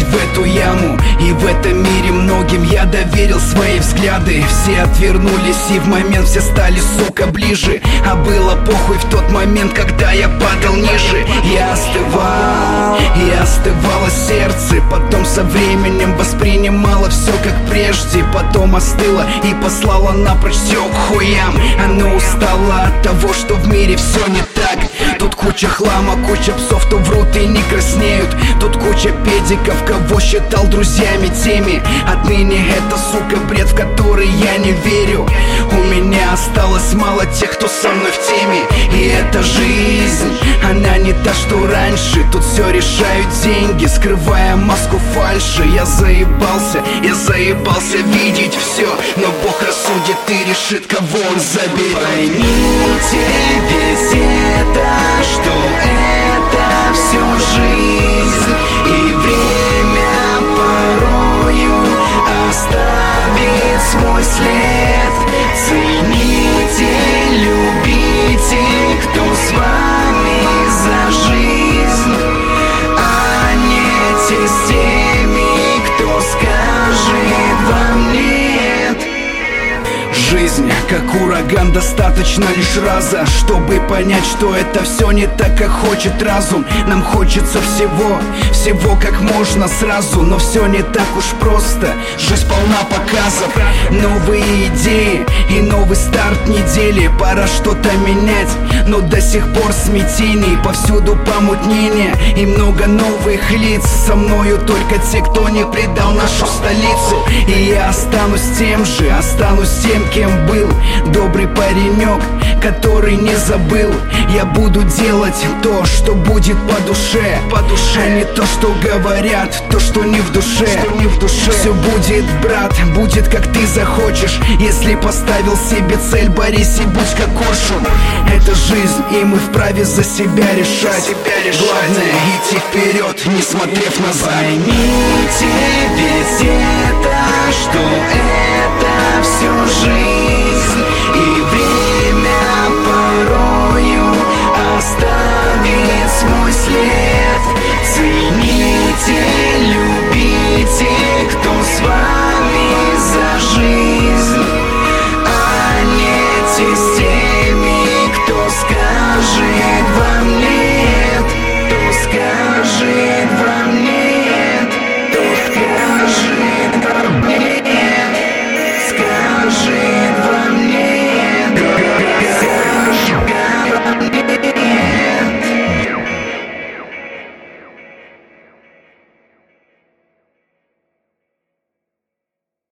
упасть в эту яму. И в этом мире многим я доверил свои взгляды. Все отвернулись, и в момент все стали, сука, ближе. А было похуй в тот момент, когда я падал ниже. Я остывал, и остывало сердце. Потом со временем воспринимала все как прежде. Потом остыла и послала напрочь все к хуям. Оно устало от того, что в мире все не так. Тут куча хлама, куча псов, кто врут и не краснеют. Тут куча педиков, кого считал друзьями теми. Отныне это, сука, бред, в который я не верю. У меня осталось мало тех, кто со мной в теме. И эта жизнь, она не та, что раньше. Тут все решают деньги, скрывая маску фальши. Я заебался видеть все. Но Бог рассудит и решит, кого он заберет. Поймите ведь это, что это все жизнь. И время порою оставит свой след. Цените, любите, кто с вами за жизнь, а не те с теми, кто скажет вам нет. Жизнь, как ураган, достаточно лишь раза, чтобы понять, что это все не так, как хочет разум. Нам хочется всего как можно сразу, но все не так уж просто. Жизнь полна показов, новые идеи и новый старт недели. Пора что-то менять, но до сих пор смятений. Повсюду помутнение и много новых лиц. Со мною только те, кто не предал нашу столицу. И я останусь тем же, останусь тем, кем был. Добрый паренек, который не забыл. Я буду делать то, что будет по душе, а не то, что говорят, то, что не в душе. Все будет, брат, будет как ты захочешь. Если поставил себе цель, борись и будь как коршун. Это жизнь, и мы вправе за себя решать. Главное идти вперед, не смотрев назад. Поймите ведь это, что это все жизнь.